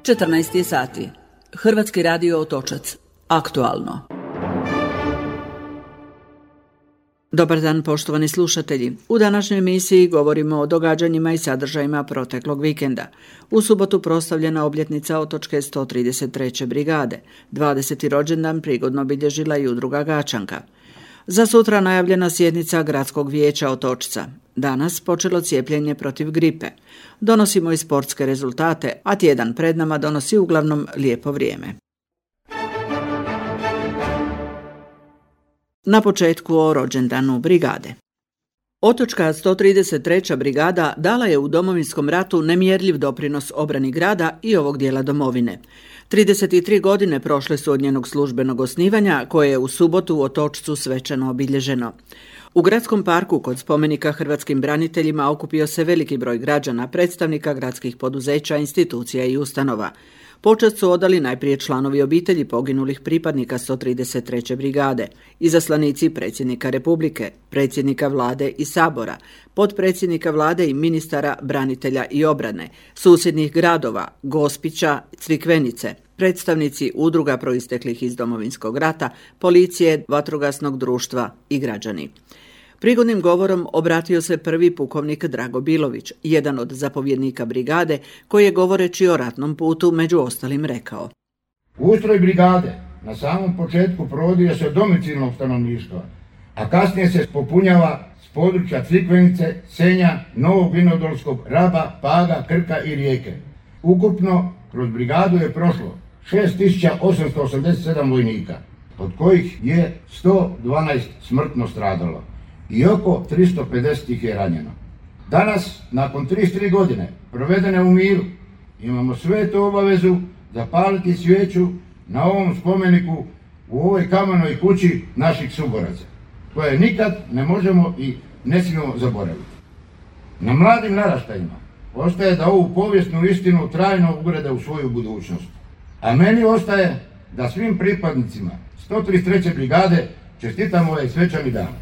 14 sati. Hrvatski radio Otočac. Aktualno. Dobar dan, poštovani slušatelji. U današnjoj emisiji govorimo o događanjima i sadržajima proteklog vikenda. U subotu proslavljena obljetnica Otočke 133. brigade. 20. rođendan prigodno bilježila i udruga Gačanka. Za sutra najavljena sjednica Gradskog vijeća Otočca. Danas počelo cijepljenje protiv gripe. Donosimo i sportske rezultate, a tjedan pred nama donosi uglavnom lijepo vrijeme. Na početku o rođendanu brigade. Otočka 133. brigada dala je u Domovinskom ratu nemjerljiv doprinos obrani grada i ovog dijela domovine. 33 godine prošle su od njenog službenog osnivanja, koje je u subotu u Otočcu svečano obilježeno. U gradskom parku kod spomenika hrvatskim braniteljima okupio se veliki broj građana, predstavnika gradskih poduzeća, institucija i ustanova. Počast su odali najprije članovi obitelji poginulih pripadnika 133. brigade, izaslanici predsjednika Republike, predsjednika vlade i sabora, potpredsjednika vlade i ministara branitelja i obrane, susjednih gradova, Gospića, Crikvenice, predstavnici udruga proisteklih iz Domovinskog rata, policije, vatrogasnog društva i građani. Prigodnim govorom obratio se prvi pukovnik Drago Bilović, jedan od zapovjednika brigade, koji je govoreći o ratnom putu među ostalim rekao: Ustroj brigade na samom početku provodio se od domicilnog stanovništva, a kasnije se popunjava s područja Crikvenice, Senja, Novog Vinodolskog, Raba, Paga, Krka i Rijeke. Ukupno kroz brigadu je prošlo 6887 vojnika, od kojih je 112 smrtno stradalo i oko 350 ih je ranjeno. Danas, nakon 33 godine provedene u miru, imamo svetu obavezu zapaliti svijeću na ovom spomeniku u ovoj kamenoj kući naših suboraca, koje nikad ne možemo i ne smijemo zaboraviti. Na mladim naraštajima ostaje da ovu povijesnu istinu trajno ugrade u svoju budućnost. A meni ostaje da svim pripadnicima 133. brigade čestitamo ovaj svečani dan.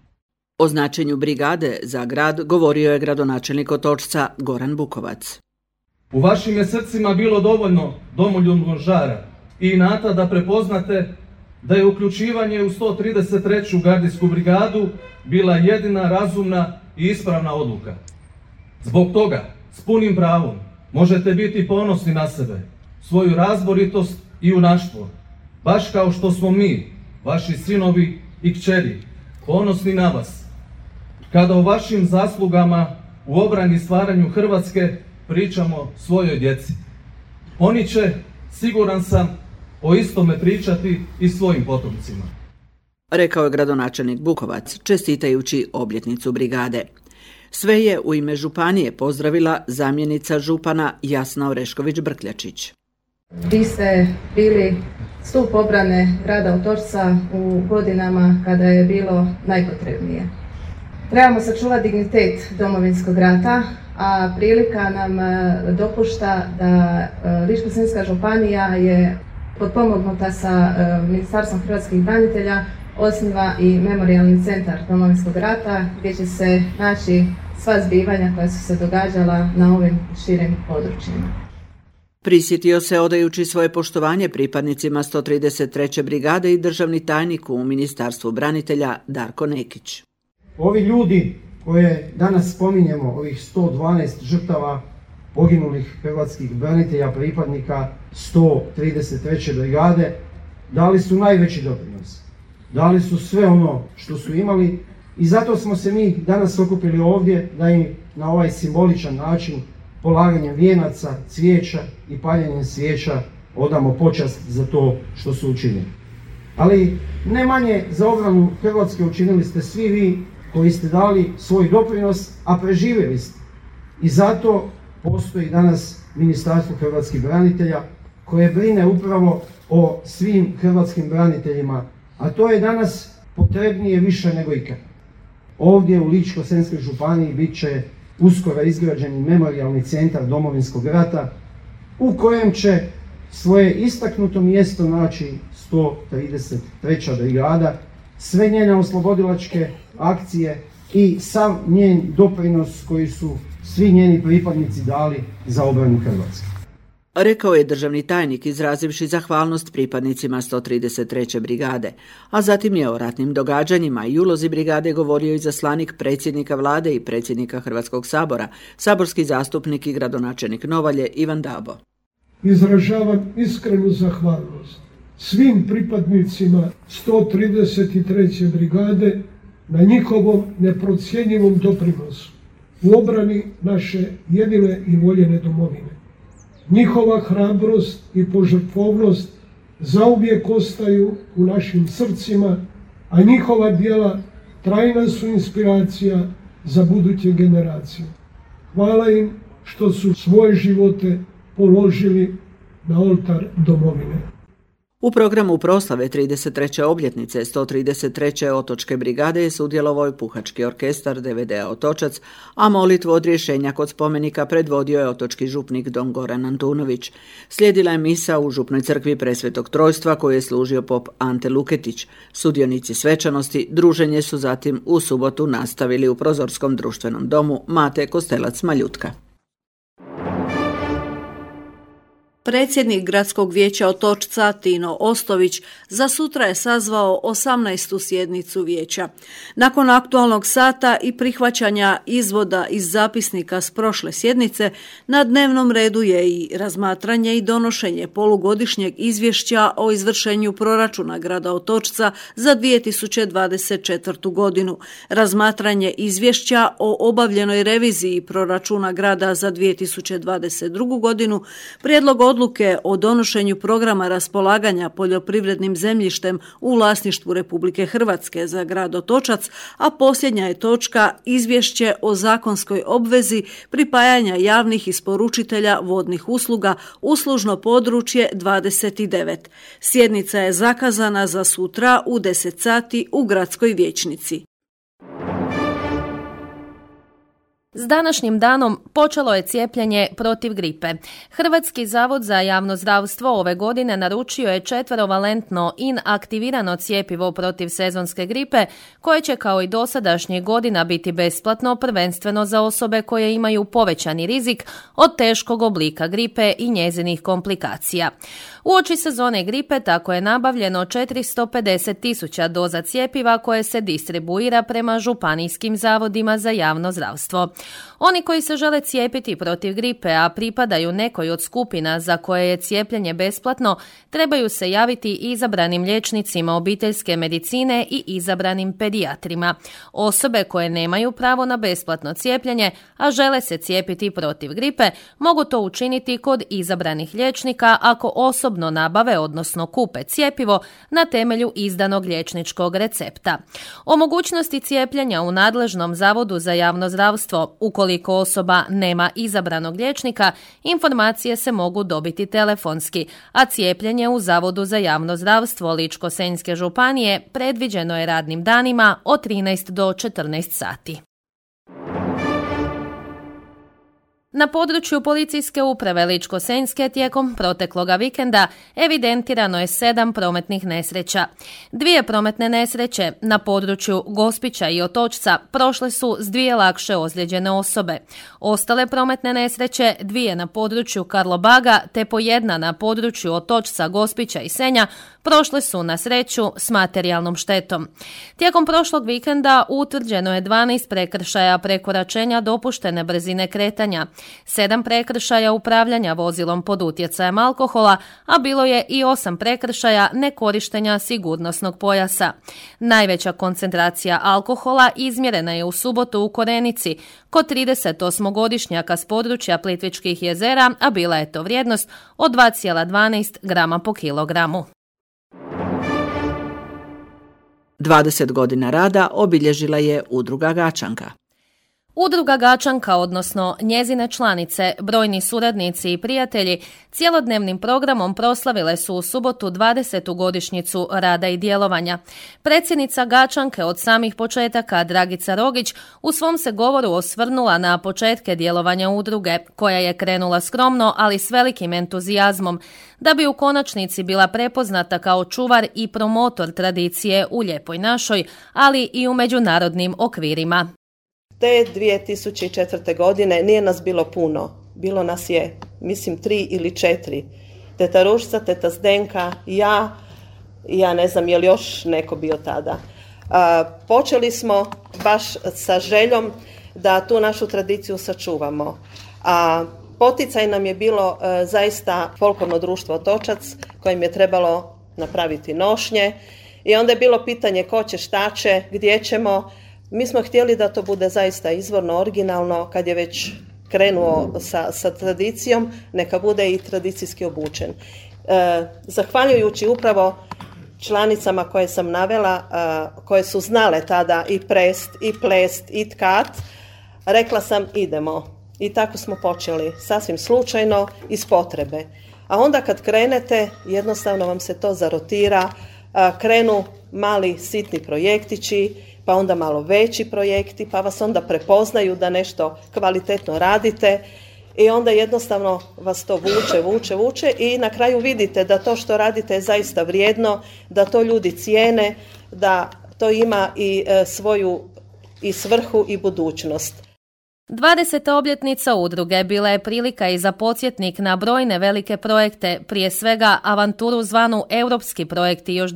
O značenju brigade za grad govorio je gradonačelnik Otočca Goran Bukovac. U vašim je srcima bilo dovoljno domoljubnog žara i inata da prepoznate da je uključivanje u 133. gardijsku brigadu bila jedina razumna i ispravna odluka. Zbog toga, s punim pravom, možete biti ponosni na sebe, svoju razboritost i junaštvo, baš kao što smo mi, vaši sinovi i kćeri, ponosni na vas. Kada o vašim zaslugama u obrani i stvaranju Hrvatske pričamo svojoj djeci. Oni će, siguran sam, o istome pričati i svojim potomcima. Rekao je gradonačelnik Bukovac, čestitajući obljetnicu brigade. Sve je u ime županije pozdravila zamjenica župana Jasna Orešković-Brkljačić. Vi ste bili stup obrane grada Otočca u godinama kada je bilo najpotrebnije. Trebamo sačuvati dignitet Domovinskog rata, a prilika nam dopušta da Ličko-senjska županija je potpomognuta sa Ministarstvom hrvatskih branitelja osniva i memorijalni centar Domovinskog rata gdje će se naći sva zbivanja koja su se događala na ovim širim područjima. Prisjetio se odajući svoje poštovanje pripadnicima 133. brigade i državni tajnik u Ministarstvu branitelja Darko Nekić. Ovi ljudi koje danas spominjemo, ovih 112 žrtava poginulih hrvatskih branitelja, pripadnika 133. brigade, dali su najveći doprinos. Dali su sve ono što su imali i zato smo se mi danas okupili ovdje da im na ovaj simboličan način, polaganjem vijenaca, cvijeća i paljenjem svijeća odamo počast za to što su učinili. Ali ne manje za obranu Hrvatske učinili ste svi vi koji ste dali svoj doprinos, a preživjeli ste. I zato postoji danas Ministarstvo hrvatskih branitelja koje brine upravo o svim hrvatskim braniteljima, a to je danas potrebnije više nego ikad. Ovdje u Ličko-senjskoj županiji bit će uskoro izgrađeni memorijalni centar Domovinskog rata u kojem će svoje istaknuto mjesto naći 133. brigada, sve njene oslobodilačke akcije i sav njen doprinos koji su svi njeni pripadnici dali za obranu Hrvatske. rekao je državni tajnik izrazivši zahvalnost pripadnicima 133. brigade, a zatim je o ratnim događanjima i ulozi brigade govorio izaslanik predsjednika vlade i predsjednika Hrvatskog sabora, saborski zastupnik i gradonačelnik Novalje Ivan Dabo. Izražavam iskrenu zahvalnost svim pripadnicima 133. brigade na njihovom neprocjenjivom doprinosu u obrani naše jedine i voljene domovine. Njihova hrabrost i požrtvovnost zauvijek ostaju u našim srcima, a njihova djela trajna su inspiracija za buduće generacije. Hvala im što su svoje živote položili na oltar domovine. U programu proslave 33. obljetnice 133. otočke brigade je sudjelovao i puhački orkestar DVD-a Otočac, a molitvu odrješenja kod spomenika predvodio je otočki župnik Don Goran Antunović. Slijedila je misa u župnoj crkvi Presvetog Trojstva koju je služio pop Ante Luketić. Sudionici svečanosti druženje su zatim u subotu nastavili u Prozorskom društvenom domu Mate Kostelac Maljutka. Predsjednik Gradskog vijeća Otočca Tino Ostović za sutra je sazvao 18. sjednicu vijeća. Nakon aktualnog sata i prihvaćanja izvoda iz zapisnika s prošle sjednice, na dnevnom redu je i razmatranje i donošenje polugodišnjeg izvješća o izvršenju proračuna grada Otočca za 2024. godinu, razmatranje izvješća o obavljenoj reviziji proračuna grada za 2022. godinu, prijedlog odluke o donošenju programa raspolaganja poljoprivrednim zemljištem u vlasništvu Republike Hrvatske za grad Otočac, a posljednja je točka izvješće o zakonskoj obvezi pripajanja javnih isporučitelja vodnih usluga uslužno područje 29. Sjednica je zakazana za sutra u 10 sati u gradskoj vijećnici. S današnjim danom počelo je cijepljenje protiv gripe. Hrvatski zavod za javno zdravstvo ove godine naručio je 4-valentno inaktivirano cjepivo protiv sezonske gripe, koje će kao i dosadašnjih godina biti besplatno, prvenstveno za osobe koje imaju povećani rizik od teškog oblika gripe i njezinih komplikacija. Uoči sezone gripe tako je nabavljeno 450.000 doza cjepiva koje se distribuira prema županijskim zavodima za javno zdravstvo. Oni koji se žele cijepiti protiv gripe, a pripadaju nekoj od skupina za koje je cijepljenje besplatno, trebaju se javiti izabranim liječnicima obiteljske medicine i izabranim pedijatrima. Osobe koje nemaju pravo na besplatno cijepljenje, a žele se cijepiti protiv gripe, mogu to učiniti kod izabranih liječnika ako osobno nabave, odnosno kupe cjepivo na temelju izdanog liječničkog recepta. O mogućnosti cijepljenja u nadležnom zavodu za javno zdravstvo, ukoliko osoba nema izabranog liječnika, informacije se mogu dobiti telefonski, a cijepljenje u Zavodu za javno zdravstvo Ličko-senjske županije predviđeno je radnim danima od 13 do 14 sati. Na području policijske uprave Ličko-senjske tijekom protekloga vikenda evidentirano je 7 prometnih nesreća. 2 prometne nesreće na području Gospića i Otočca prošle su s 2 lakše ozlijeđene osobe. Ostale prometne nesreće, 2 na području Karlobaga te po 1 na području Otočca, Gospića i Senja, prošle su na sreću s materijalnom štetom. Tijekom prošlog vikenda utvrđeno je 12 prekršaja prekoračenja dopuštene brzine kretanja, 7 prekršaja upravljanja vozilom pod utjecajem alkohola, a bilo je i 8 prekršaja nekorištenja sigurnosnog pojasa. Najveća koncentracija alkohola izmjerena je u subotu u Korenici kod 38-godišnjaka s područja Plitvičkih jezera, a bila je to vrijednost od 2,12 grama po kilogramu. 20 godina rada obilježila je Udruga Gačanka. Udruga Gačanka, odnosno njezine članice, brojni suradnici i prijatelji, cjelodnevnim programom proslavile su u subotu 20. godišnjicu rada i djelovanja. Predsjednica Gačanke od samih početaka, Dragica Rogić, u svom se govoru osvrnula na početke djelovanja udruge, koja je krenula skromno, ali s velikim entuzijazmom, da bi u konačnici bila prepoznata kao čuvar i promotor tradicije u Lijepoj našoj, ali i u međunarodnim okvirima. Te 2004. godine nije nas bilo puno. bilo nas je, mislim, 3 ili 4. Teta Ružica, teta Zdenka, ja ne znam je li još neko bio tada. Počeli smo baš sa željom da tu našu tradiciju sačuvamo. A poticaj nam je bilo zaista folklorno društvo Otočac, kojim je trebalo napraviti nošnje. I onda je bilo pitanje ko će, šta će, gdje ćemo. Mi smo htjeli da to bude zaista izvorno, originalno, kad je već krenuo sa tradicijom, neka bude i tradicijski obučen. Zahvaljujući upravo članicama koje sam navela, koje su znale tada i prest, i plest, i tkat, rekla sam idemo. I tako smo počeli, sasvim slučajno, iz potrebe. A onda kad krenete, jednostavno vam se to zarotira, krenu mali sitni projektići, pa onda malo veći projekti, pa vas onda prepoznaju da nešto kvalitetno radite i onda jednostavno vas to vuče i na kraju vidite da to što radite je zaista vrijedno, da to ljudi cijene, da to ima i svoju i svrhu i budućnost. 20. obljetnica udruge bila je prilika i za podsjetnik na brojne velike projekte, prije svega avanturu zvanu Europski projekti još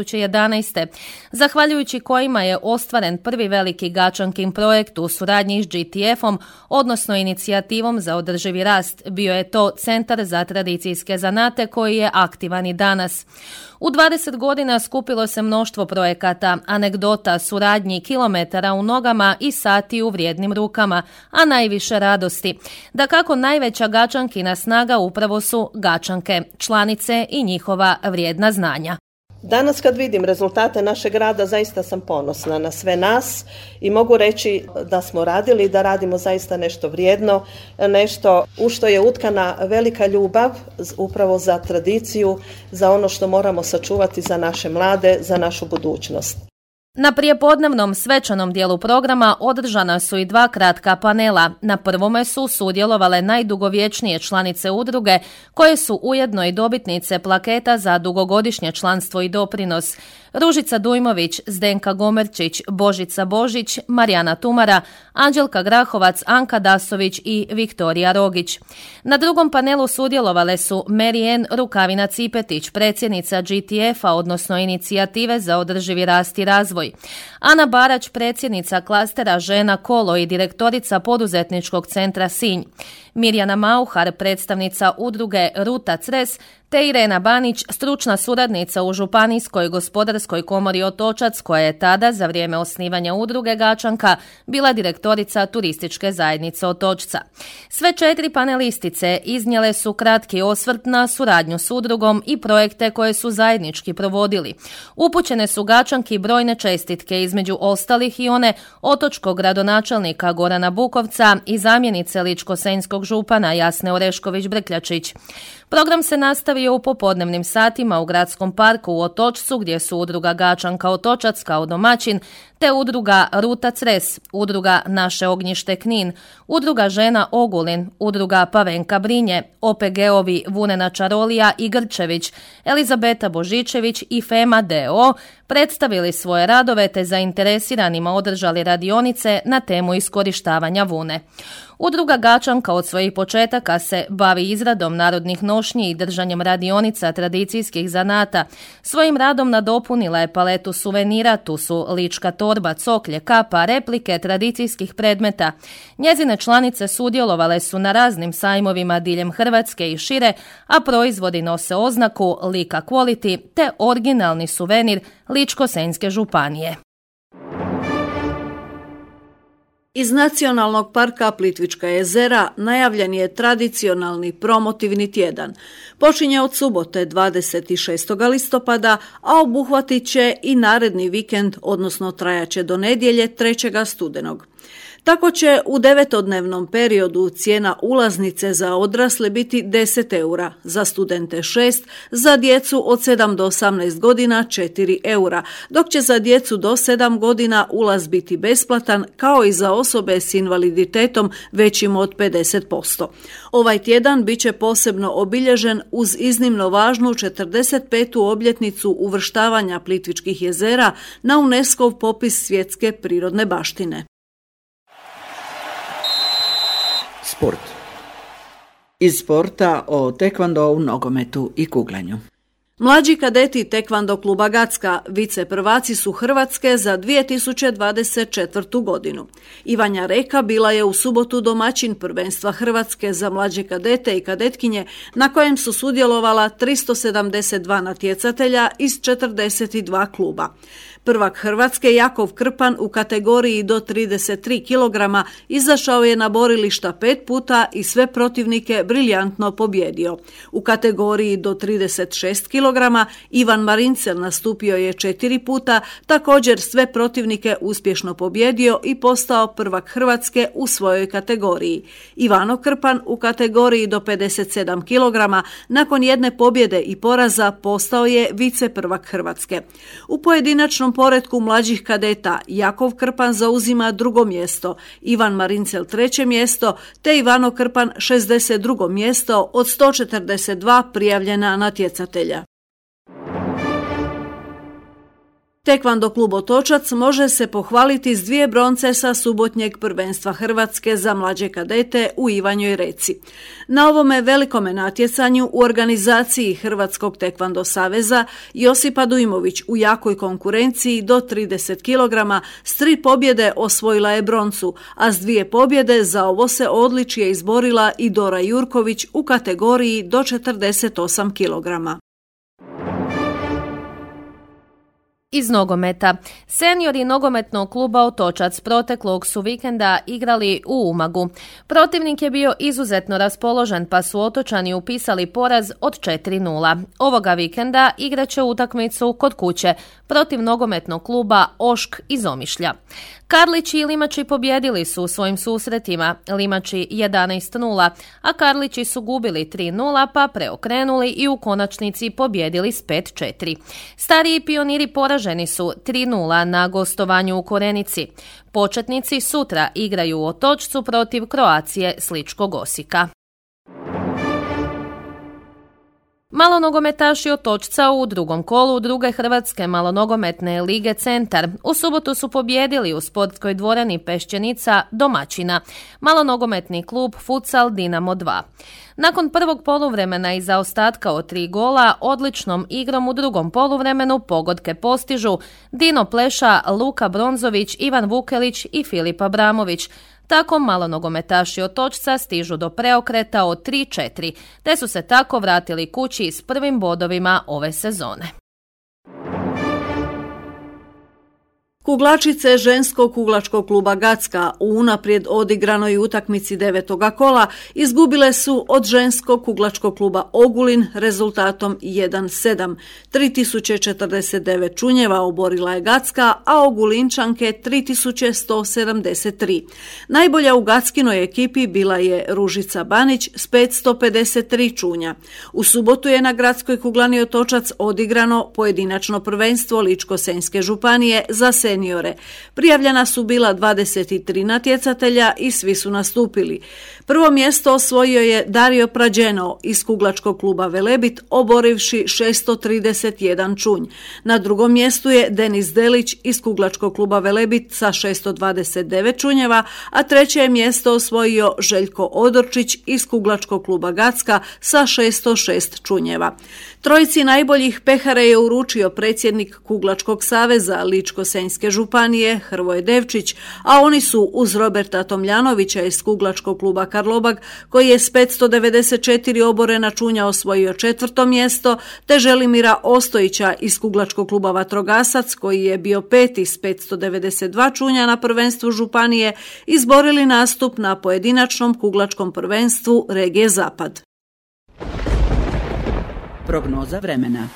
2011. zahvaljujući kojima je ostvaren prvi veliki Gačankin projekt u suradnji s GTF-om, odnosno inicijativom za održivi rast. Bio je to Centar za tradicijske zanate koji je aktivan i danas. U 20 godina skupilo se mnoštvo projekata, anegdota, suradnji, kilometara u nogama i sati u vrijednim rukama, a najviše radosti. Dakako, najveća Gačankina snaga upravo su Gačanke, članice i njihova vrijedna znanja. Danas kad vidim rezultate našeg rada, zaista sam ponosna na sve nas i mogu reći da smo radili i da radimo zaista nešto vrijedno, nešto u što je utkana velika ljubav upravo za tradiciju, za ono što moramo sačuvati za naše mlade, za našu budućnost. Na prijepodnevnom svečanom dijelu programa održana su i 2 kratka panela. Na prvome su sudjelovale najdugovječnije članice udruge, koje su ujedno i dobitnice plaketa za dugogodišnje članstvo i doprinos. Ružica Dujmović, Zdenka Gomerčić, Božica Božić, Marijana Tumara, Anđelka Grahovac, Anka Dasović i Viktorija Rogić. Na drugom panelu sudjelovale su Marijen Rukavina-Cipetić, predsjednica GTF-a, odnosno Inicijative za održivi rast i razvoj. Ana Barać, predsjednica klastera Žena Kolo i direktorica Poduzetničkog centra Sinj. Mirjana Mauhar, predstavnica udruge Ruta Cres, te Irena Banić, stručna suradnica u Županijskoj gospodarskoj komori Otočac, koja je tada, za vrijeme osnivanja udruge Gačanka, bila direktorica turističke zajednice Otočca. Sve 4 panelistice iznijele su kratki osvrt na suradnju s udrugom i projekte koje su zajednički provodili. Upućene su Gačanki brojne čestitke, između ostalih i one otočkog gradonačelnika Gorana Bukovca i zamjenice ličko-senjskog župana Jasne Orešković-Brkljačić. Program se nastavio u popodnevnim satima u Gradskom parku u Otočcu, gdje su udruga Gačanka Otočac kao domaćin, te udruga Ruta Cres, udruga Naše ognjište Knin, udruga Žena Ogulin, udruga Pavenka Brinje, OPG-ovi Vunena Čarolija i Grčević, Elizabeta Božičević i FEMA DO predstavili svoje radove te zainteresiranima održali radionice na temu iskorištavanja vune. Udruga Gačanka od svojih početaka se bavi izradom narodnih nošnji i držanjem radionica tradicijskih zanata. Svojim radom nadopunila je paletu suvenira, tu su lička torba, coklje, kapa, replike tradicijskih predmeta. Njezine članice sudjelovale su na raznim sajmovima diljem Hrvatske i šire, a proizvodi nose oznaku Lika Quality te originalni suvenir Ličko-senjske županije. Iz Nacionalnog parka Plitvička jezera najavljen je tradicionalni promotivni tjedan. Počinje od subote 26. listopada, a obuhvatit će i naredni vikend, odnosno trajaće do nedjelje 3. studenog. Tako će u 9-dnevnom periodu cijena ulaznice za odrasle biti 10 eura, za studente 6, za djecu od 7 do 18 godina 4 eura, dok će za djecu do 7 godina ulaz biti besplatan, kao i za osobe s invaliditetom većim od 50%. Ovaj tjedan bit će posebno obilježen uz iznimno važnu 45. obljetnicu uvrštavanja Plitvičkih jezera na UNESCO-ov popis svjetske prirodne baštine. Sport. Iz sporta o tekvandou, nogometu i kuglanju. Mlađi kadeti tekvando kluba Gacka vice prvaci su Hrvatske za 2024. godinu. Ivanja Reka bila je u subotu domaćin prvenstva Hrvatske za mlađe kadete i kadetkinje na kojem su sudjelovala 372 natjecatelja iz 42 kluba. Prvak Hrvatske Jakov Krpan u kategoriji do 33 kg izašao je na borilišta 5 puta i sve protivnike briljantno pobjedio. U kategoriji do 36 kg Ivan Marincel nastupio je 4 puta, također sve protivnike uspješno pobjedio i postao prvak Hrvatske u svojoj kategoriji. Ivano Krpan u kategoriji do 57 kg nakon jedne pobjede i poraza postao je vice prvak Hrvatske. U pojedinačnom poretku mlađih kadeta Jakov Krpan zauzima drugo mjesto, Ivan Marincel treće mjesto, te Ivano Krpan 62. mjesto od 142 prijavljena natjecatelja. Tekvando klub Otočac može se pohvaliti s 2 bronce sa subotnjeg prvenstva Hrvatske za mlađe kadete u Ivanjoj Reci. Na ovome velikome natjecanju u organizaciji Hrvatskog tekvando saveza Josipa Dujmović u jakoj konkurenciji do 30 kg s 3 pobjede osvojila je broncu, a s 2 pobjede za ovo se odličje izborila i Dora Jurković u kategoriji do 48 kg. Iz nogometa. Seniori nogometnog kluba Otočac proteklog su vikenda igrali u Umagu. Protivnik je bio izuzetno raspoložen pa su Otočani upisali poraz od 4-0. Ovoga vikenda igraće utakmicu kod kuće protiv nogometnog kluba Ošk iz Omišlja. Karlići i Limači pobjedili su u svojim susretima, Limači 11-0, a Karlići su gubili 3-0 pa preokrenuli i u konačnici pobjedili s 5-4. Stariji pioniri poraženi su 3-0 na gostovanju u Korenici. Početnici sutra igraju u Otočcu protiv Kroacije Sličkog Osijeka. Malonogometaši Otočca u drugom kolu druge Hrvatske malonogometne lige Centar u subotu su pobjedili u sportskoj dvorani Pešćenica domaćina, malonogometni klub Futsal Dinamo 2. Nakon prvog poluvremena i zaostatka od 3 gola, odličnom igrom u drugom poluvremenu pogodke postižu Dino Pleša, Luka Bronzović, Ivan Vukelić i Filip Abramović. Tako malonogometaši Otočca stižu do preokreta od 3-4, te su se tako vratili kući s prvim bodovima ove sezone. Kuglačice ženskog kuglačkog kluba Gacka u unaprijed odigranoj utakmici 9. kola izgubile su od ženskog kuglačkog kluba Ogulin rezultatom 1-7. 3049 čunjeva oborila je Gacka, a Ogulinčanke 3173. Najbolja u Gackinoj ekipi bila je Ružica Banić s 553 čunja. U subotu je na gradskoj kuglani Otočac odigrano pojedinačno prvenstvo Ličko-senjske županije za seniore. Prijavljena su bila 23 natjecatelja i svi su nastupili. Prvo mjesto osvojio je Dario Prađeno iz kuglačkog kluba Velebit, oborivši 631 čunj. Na drugom mjestu je Denis Delić iz kuglačkog kluba Velebit sa 629 čunjeva, a treće je mjesto osvojio Željko Odorčić iz kuglačkog kluba Gacka sa 606 čunjeva. Trojici najboljih pehare je uručio predsjednik Kuglačkog saveza Ličko-senjske županije Hrvoje Devčić, a oni su uz Roberta Tomljanovića iz kuglačkog kluba Karlobag, koji je s 594 oborena čunja osvojio 4. mjesto, te Želimira Ostojića iz kuglačkog kluba Vatrogasac, koji je bio 5. s 592 čunja na prvenstvu županije, izborili nastup na pojedinačnom kuglačkom prvenstvu regije Zapad. Prognoza vremena.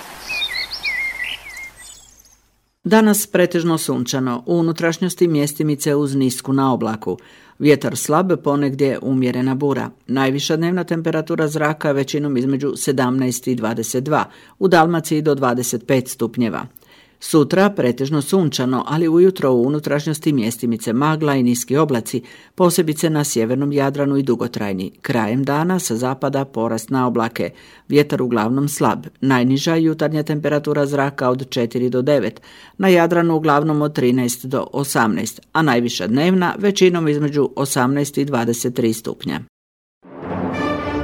Danas pretežno sunčano, u unutrašnjosti mjestimice uz nisku na oblaku. Vjetar slab, ponegdje umjerena bura. Najviša dnevna temperatura zraka većinom između 17 i 22, u Dalmaciji do 25 stupnjeva. Sutra pretežno sunčano, ali ujutro u unutrašnjosti mjestimice magla i niski oblaci, posebice na sjevernom Jadranu i dugotrajni. Krajem dana sa zapada porast na oblake. Vjetar uglavnom slab. Najniža jutarnja temperatura zraka od 4 do 9. Na Jadranu uglavnom od 13 do 18, a najviša dnevna većinom između 18 i 23 stupnja.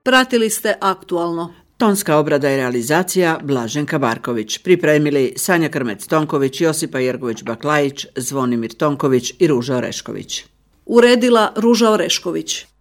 Pratili ste Aktualno. Tonska obrada i realizacija Blaženka Barković. Pripremili Sanja Krmec-Tonković, Josipa Jergović-Baklajić, Zvonimir Tonković i Ruža Orešković. Uredila Ruža Orešković.